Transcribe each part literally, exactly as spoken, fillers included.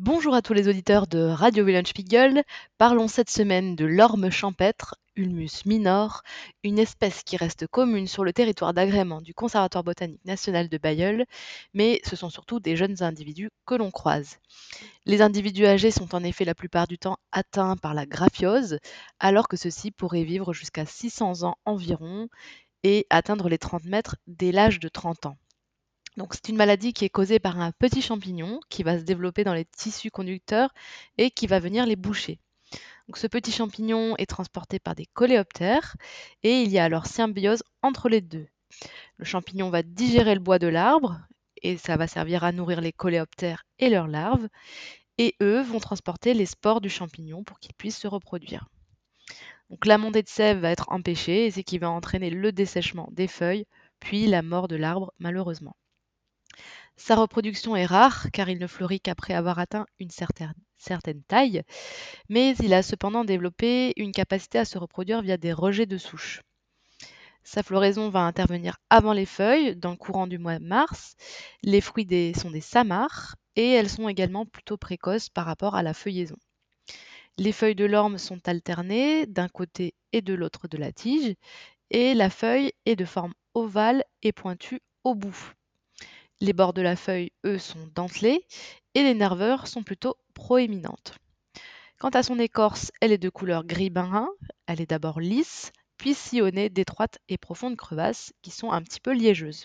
Bonjour à tous les auditeurs de Radio Wilhelmspiegel. Parlons cette semaine de l'orme champêtre, Ulmus minor, une espèce qui reste commune sur le territoire d'agrément du Conservatoire botanique national de Bailleul, mais ce sont surtout des jeunes individus que l'on croise. Les individus âgés sont en effet la plupart du temps atteints par la graphiose, alors que ceux-ci pourraient vivre jusqu'à six cents ans environ et atteindre les trente mètres dès l'âge de trente ans. Donc, c'est une maladie qui est causée par un petit champignon qui va se développer dans les tissus conducteurs et qui va venir les boucher. Donc, ce petit champignon est transporté par des coléoptères et il y a alors symbiose entre les deux. Le champignon va digérer le bois de l'arbre et ça va servir à nourrir les coléoptères et leurs larves. Et eux vont transporter les spores du champignon pour qu'ils puissent se reproduire. Donc, la montée de sève va être empêchée et c'est ce qui va entraîner le dessèchement des feuilles, puis la mort de l'arbre malheureusement. Sa reproduction est rare car il ne fleurit qu'après avoir atteint une certaine, certaine taille, mais il a cependant développé une capacité à se reproduire via des rejets de souches. Sa floraison va intervenir avant les feuilles, dans le courant du mois de mars. Les fruits des- sont des samars et elles sont également plutôt précoces par rapport à la feuillaison. Les feuilles de l'orme sont alternées d'un côté et de l'autre de la tige et la feuille est de forme ovale et pointue au bout. Les bords de la feuille, eux, sont dentelés et les nervures sont plutôt proéminentes. Quant à son écorce, elle est de couleur gris-brun, elle est d'abord lisse, puis sillonnée d'étroites et profondes crevasses qui sont un petit peu liégeuses.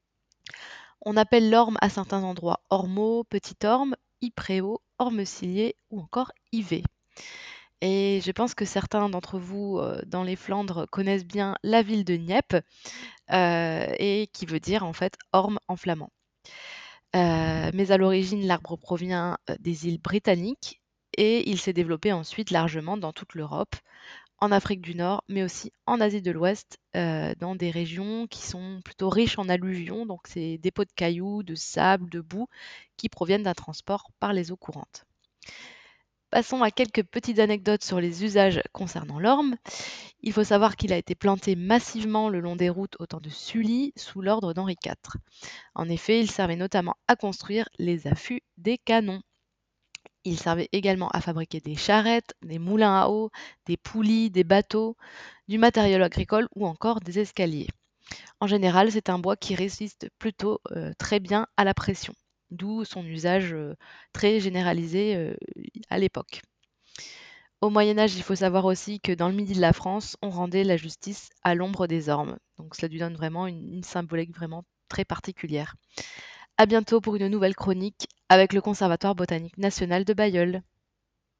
On appelle l'orme à certains endroits ormeau, petit orme, ipréau, orme cilié ou encore ivet. Et je pense que certains d'entre vous euh, dans les Flandres connaissent bien la ville de Nieppe, euh, et qui veut dire en fait orme en flamand. Heu, mais à l'origine, l'arbre provient, heu, des îles Britanniques et il s'est développé ensuite largement dans toute l'Europe, en Afrique du Nord, mais aussi en Asie de l'Ouest, heu, dans des régions qui sont plutôt riches en alluvions, donc c'est dépôts de cailloux, de sable, de boue qui proviennent d'un transport par les eaux courantes. Passons à quelques petites anecdotes sur les usages concernant l'orme. Il faut savoir qu'il a été planté massivement le long des routes au temps de Sully, sous l'ordre d'Henri quatre. En effet, il servait notamment à construire les affûts des canons. Il servait également à fabriquer des charrettes, des moulins à eau, des poulies, des bateaux, du matériel agricole ou encore des escaliers. En général, c'est un bois qui résiste plutôt euh, très bien à la pression, d'où son usage euh, très généralisé euh, à l'époque. Au Moyen Âge, il faut savoir aussi que dans le midi de la France, on rendait la justice à l'ombre des ormes. Donc cela lui donne vraiment une, une symbolique vraiment très particulière. À bientôt pour une nouvelle chronique avec le Conservatoire botanique national de Bailleul.